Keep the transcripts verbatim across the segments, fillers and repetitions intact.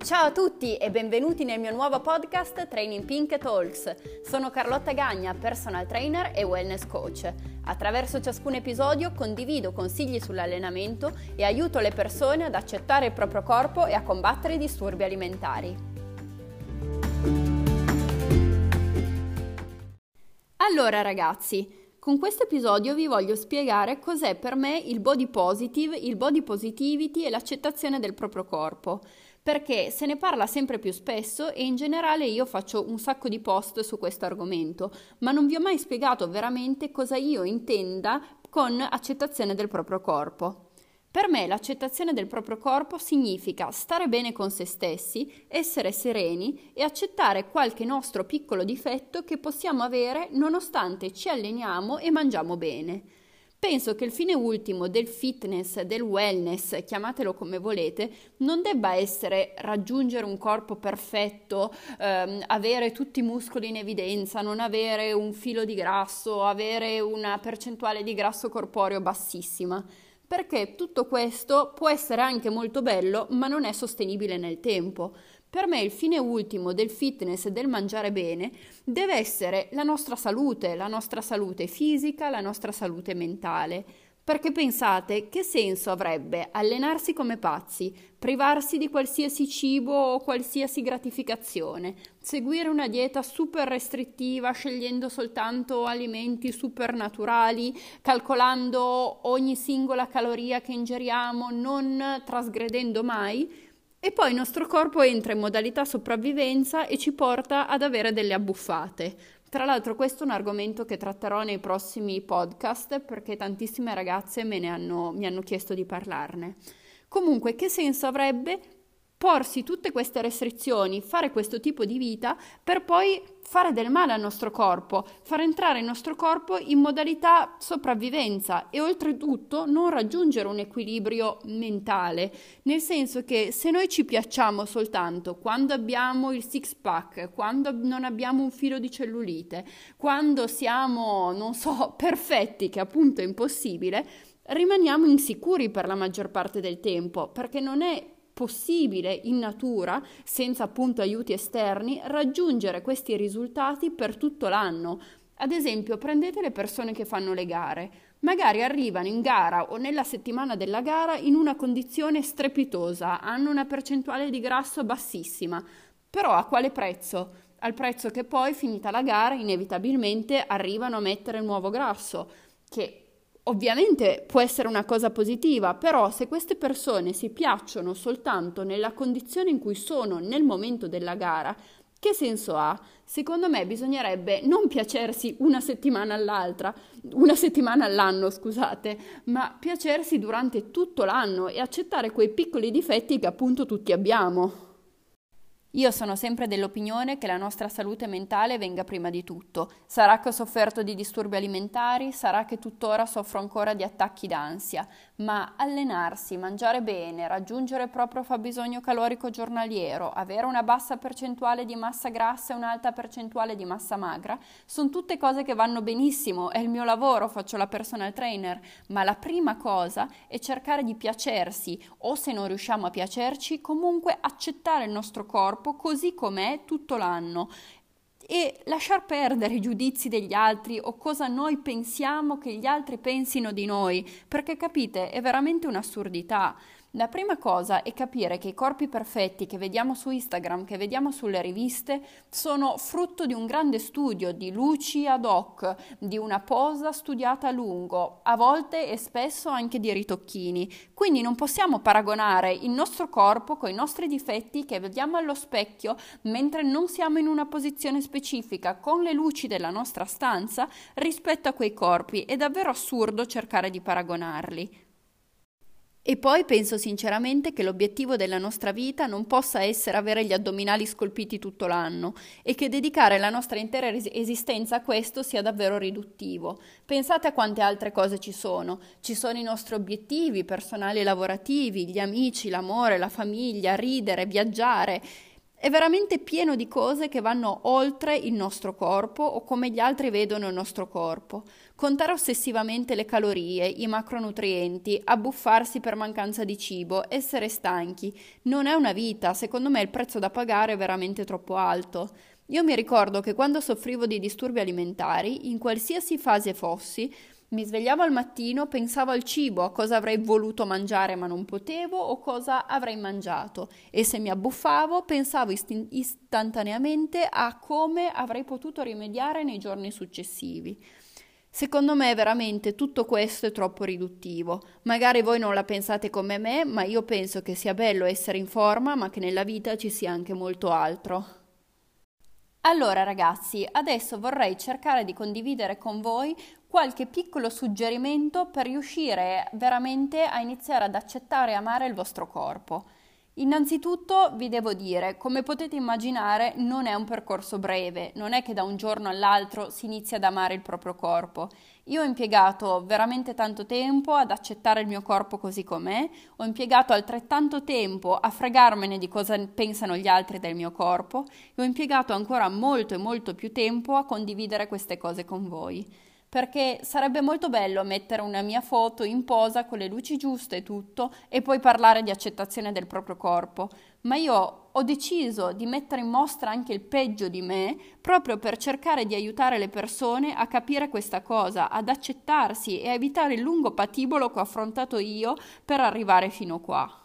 Ciao a tutti e benvenuti nel mio nuovo podcast Training Pink Talks. Sono Carlotta Gagna, personal trainer e wellness coach. Attraverso ciascun episodio condivido consigli sull'allenamento e aiuto le persone ad accettare il proprio corpo e a combattere i disturbi alimentari. Allora ragazzi, con questo episodio vi voglio spiegare cos'è per me il body positive, il body positivity e l'accettazione del proprio corpo. Perché se ne parla sempre più spesso e in generale io faccio un sacco di post su questo argomento, ma non vi ho mai spiegato veramente cosa io intenda con accettazione del proprio corpo. Per me l'accettazione del proprio corpo significa stare bene con se stessi, essere sereni e accettare qualche nostro piccolo difetto che possiamo avere nonostante ci alleniamo e mangiamo bene. Penso che il fine ultimo del fitness, del wellness, chiamatelo come volete, non debba essere raggiungere un corpo perfetto, ehm, avere tutti i muscoli in evidenza, non avere un filo di grasso, avere una percentuale di grasso corporeo bassissima, perché tutto questo può essere anche molto bello, ma non è sostenibile nel tempo. Per me il fine ultimo del fitness e del mangiare bene deve essere la nostra salute, la nostra salute fisica, la nostra salute mentale. Perché pensate, che senso avrebbe allenarsi come pazzi, privarsi di qualsiasi cibo o qualsiasi gratificazione, seguire una dieta super restrittiva scegliendo soltanto alimenti super naturali, calcolando ogni singola caloria che ingeriamo, non trasgredendo mai? E poi il nostro corpo entra in modalità sopravvivenza e ci porta ad avere delle abbuffate. Tra l'altro questo è un argomento che tratterò nei prossimi podcast perché tantissime ragazze me ne hanno, mi hanno chiesto di parlarne. Comunque, che senso avrebbe porsi tutte queste restrizioni, fare questo tipo di vita per poi fare del male al nostro corpo, far entrare il nostro corpo in modalità sopravvivenza e oltretutto non raggiungere un equilibrio mentale, nel senso che se noi ci piacciamo soltanto quando abbiamo il six pack, quando non abbiamo un filo di cellulite, quando siamo, non so, perfetti, che appunto è impossibile, rimaniamo insicuri per la maggior parte del tempo, perché non è possibile in natura, senza appunto aiuti esterni, raggiungere questi risultati per tutto l'anno. Ad esempio, prendete le persone che fanno le gare. Magari arrivano in gara o nella settimana della gara in una condizione strepitosa, hanno una percentuale di grasso bassissima. Però a quale prezzo? Al prezzo che poi, finita la gara, inevitabilmente arrivano a mettere il nuovo grasso, che ovviamente può essere una cosa positiva, però se queste persone si piacciono soltanto nella condizione in cui sono nel momento della gara, che senso ha? Secondo me bisognerebbe non piacersi una settimana all'altra, una settimana all'anno, scusate, ma piacersi durante tutto l'anno e accettare quei piccoli difetti che appunto tutti abbiamo. Io sono sempre dell'opinione che la nostra salute mentale venga prima di tutto. Sarà che ho sofferto di disturbi alimentari, sarà che tuttora soffro ancora di attacchi d'ansia, ma allenarsi, mangiare bene, raggiungere il proprio fabbisogno calorico giornaliero, avere una bassa percentuale di massa grassa e un'alta percentuale di massa magra, sono tutte cose che vanno benissimo, è il mio lavoro, faccio la personal trainer, ma la prima cosa è cercare di piacersi o, se non riusciamo a piacerci, comunque accettare il nostro corpo così com'è tutto l'anno e lasciar perdere i giudizi degli altri o cosa noi pensiamo che gli altri pensino di noi, perché capite, è veramente un'assurdità. La prima cosa è capire che i corpi perfetti che vediamo su Instagram, che vediamo sulle riviste, sono frutto di un grande studio, di luci ad hoc, di una posa studiata a lungo, a volte e spesso anche di ritocchini. Quindi non possiamo paragonare il nostro corpo con i nostri difetti che vediamo allo specchio mentre non siamo in una posizione specifica con le luci della nostra stanza rispetto a quei corpi. È davvero assurdo cercare di paragonarli. E poi penso sinceramente che l'obiettivo della nostra vita non possa essere avere gli addominali scolpiti tutto l'anno e che dedicare la nostra intera es- esistenza a questo sia davvero riduttivo. Pensate a quante altre cose ci sono. Ci sono i nostri obiettivi personali e lavorativi, gli amici, l'amore, la famiglia, ridere, viaggiare. È veramente pieno di cose che vanno oltre il nostro corpo o come gli altri vedono il nostro corpo. Contare ossessivamente le calorie, i macronutrienti, abbuffarsi per mancanza di cibo, essere stanchi, non è una vita. Secondo me il prezzo da pagare è veramente troppo alto. Io mi ricordo che quando soffrivo di disturbi alimentari, in qualsiasi fase fossi, mi svegliavo al mattino, pensavo al cibo, a cosa avrei voluto mangiare ma non potevo o cosa avrei mangiato, e se mi abbuffavo pensavo istin- istantaneamente a come avrei potuto rimediare nei giorni successivi. Secondo me veramente tutto questo è troppo riduttivo. Magari voi non la pensate come me, ma io penso che sia bello essere in forma, ma che nella vita ci sia anche molto altro. Allora ragazzi, adesso vorrei cercare di condividere con voi qualche piccolo suggerimento per riuscire veramente a iniziare ad accettare e amare il vostro corpo. Innanzitutto vi devo dire, come potete immaginare, non è un percorso breve, non è che da un giorno all'altro si inizia ad amare il proprio corpo. Io ho impiegato veramente tanto tempo ad accettare il mio corpo così com'è, ho impiegato altrettanto tempo a fregarmene di cosa pensano gli altri del mio corpo e ho impiegato ancora molto e molto più tempo a condividere queste cose con voi. Perché sarebbe molto bello mettere una mia foto in posa con le luci giuste e tutto e poi parlare di accettazione del proprio corpo, ma io ho deciso di mettere in mostra anche il peggio di me proprio per cercare di aiutare le persone a capire questa cosa, ad accettarsi e a evitare il lungo patibolo che ho affrontato io per arrivare fino qua.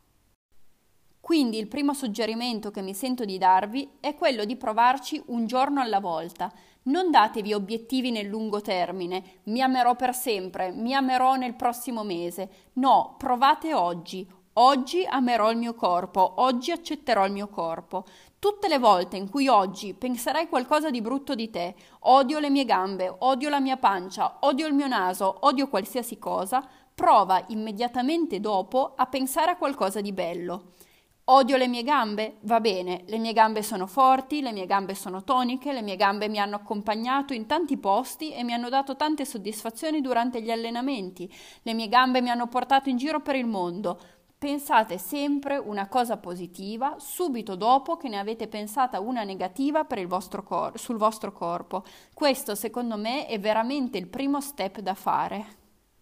Quindi il primo suggerimento che mi sento di darvi è quello di provarci un giorno alla volta. Non datevi obiettivi nel lungo termine, mi amerò per sempre, mi amerò nel prossimo mese. No, provate oggi. Oggi amerò il mio corpo, oggi accetterò il mio corpo. Tutte le volte in cui oggi penserai qualcosa di brutto di te, odio le mie gambe, odio la mia pancia, odio il mio naso, odio qualsiasi cosa, prova immediatamente dopo a pensare a qualcosa di bello. Odio le mie gambe? Va bene, le mie gambe sono forti, le mie gambe sono toniche, le mie gambe mi hanno accompagnato in tanti posti e mi hanno dato tante soddisfazioni durante gli allenamenti. Le mie gambe mi hanno portato in giro per il mondo. Pensate sempre una cosa positiva subito dopo che ne avete pensata una negativa per il vostro cor- sul vostro corpo. Questo secondo me è veramente il primo step da fare.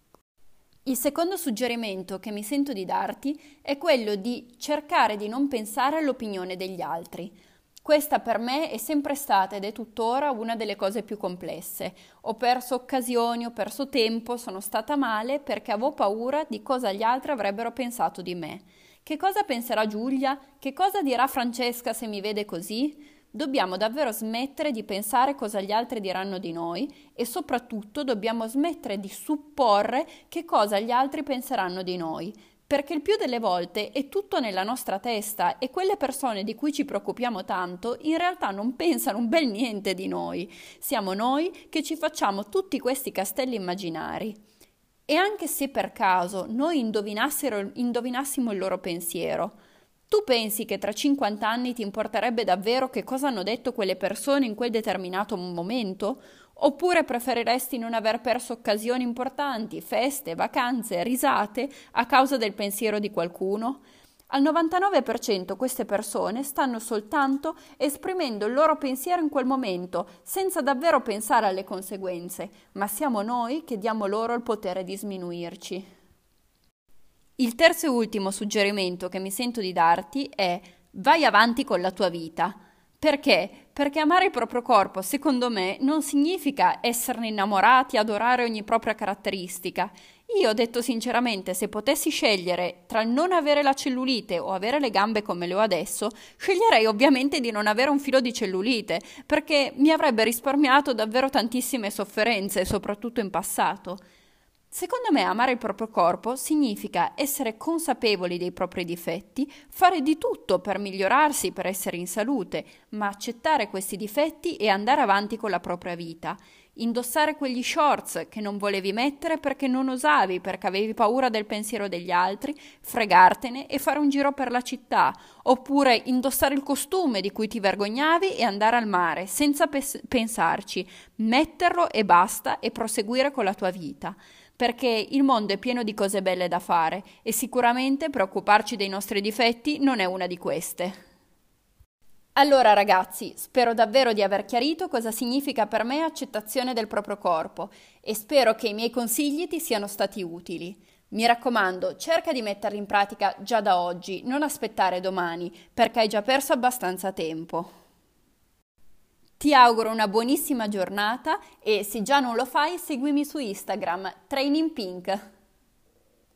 Il secondo suggerimento che mi sento di darti è quello di cercare di non pensare all'opinione degli altri. Questa per me è sempre stata ed è tuttora una delle cose più complesse. Ho perso occasioni, ho perso tempo, sono stata male perché avevo paura di cosa gli altri avrebbero pensato di me. Che cosa penserà Giulia? Che cosa dirà Francesca se mi vede così? Dobbiamo davvero smettere di pensare cosa gli altri diranno di noi e soprattutto dobbiamo smettere di supporre che cosa gli altri penseranno di noi, perché il più delle volte è tutto nella nostra testa e quelle persone di cui ci preoccupiamo tanto in realtà non pensano un bel niente di noi. Siamo noi che ci facciamo tutti questi castelli immaginari. E anche se per caso noi indovinassimo il loro pensiero, tu pensi che tra cinquanta anni ti importerebbe davvero che cosa hanno detto quelle persone in quel determinato momento? Oppure preferiresti non aver perso occasioni importanti, feste, vacanze, risate a causa del pensiero di qualcuno? Al novantanove per cento queste persone stanno soltanto esprimendo il loro pensiero in quel momento, senza davvero pensare alle conseguenze, ma siamo noi che diamo loro il potere di sminuirci. Il terzo e ultimo suggerimento che mi sento di darti è: vai avanti con la tua vita. Perché? Perché amare il proprio corpo, secondo me, non significa esserne innamorati, adorare ogni propria caratteristica. Io, detto sinceramente, se potessi scegliere tra non avere la cellulite o avere le gambe come le ho adesso, sceglierei ovviamente di non avere un filo di cellulite, perché mi avrebbe risparmiato davvero tantissime sofferenze, soprattutto in passato. Secondo me amare il proprio corpo significa essere consapevoli dei propri difetti, fare di tutto per migliorarsi, per essere in salute, ma accettare questi difetti e andare avanti con la propria vita. Indossare quegli shorts che non volevi mettere perché non osavi, perché avevi paura del pensiero degli altri, fregartene e fare un giro per la città, oppure indossare il costume di cui ti vergognavi e andare al mare senza pes- pensarci, metterlo e basta e proseguire con la tua vita. Perché il mondo è pieno di cose belle da fare e sicuramente preoccuparci dei nostri difetti non è una di queste. Allora ragazzi, spero davvero di aver chiarito cosa significa per me accettazione del proprio corpo e spero che i miei consigli ti siano stati utili. Mi raccomando, cerca di metterli in pratica già da oggi, non aspettare domani, perché hai già perso abbastanza tempo. Ti auguro una buonissima giornata e se già non lo fai, seguimi su Instagram, Training Pink.